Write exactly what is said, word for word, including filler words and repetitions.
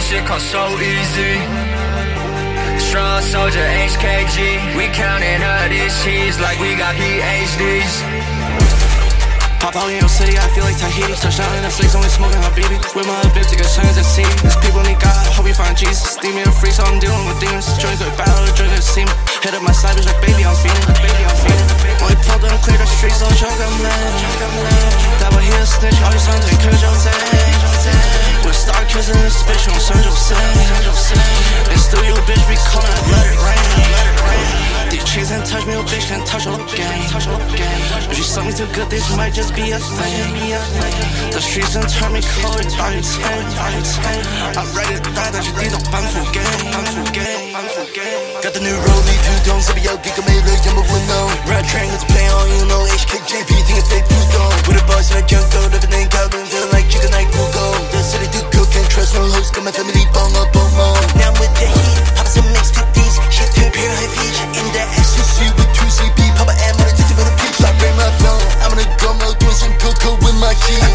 shit come so easy. Strong soldier H K G. We counting up these cheese like we got P H Ds. Pop out in your city, I feel like Tahiti. Touchdown in the slicks, only smoking Habibi. With my bitch, to get signs at sea. These people need God, hope you find Jesus. Demon and free, so I'm dealing with demons. Drink good battle, drink good semen. Hit up my side, bitch, like baby, I'm feeling. Baby, I'm feeling. Only pulled them, clear the streets, don't choke, I'm lit. That boy here snitch, all these sons encourage your day. With star kids in this bitch, on San Jose. And still you bitch be calling, let it rain, let it rain. These cheese ain't touch me, a bitch can't touch your game. If you suck me too good, this might just be a thing. The streets done turn me cold, are you tame? I'm ready to die, that you need a ban for game. Got the new rollie, two dons, every yo, geek, I made a young window. Red train, let's play on, you know, H K J P, think it's fake Pluto. With a boss and a junk go, living in Calvin, feeling like chicken like Google. The city do cook and trust no host, got my family bong up, boom, boom. Now I'm with the heat, pop some mix to these, shit to pure high feature. In the S U C with two C B, pop a M on a ticket for the peeps. I bring my phone, I'm gonna go, I'm doing some cocoa with my keys.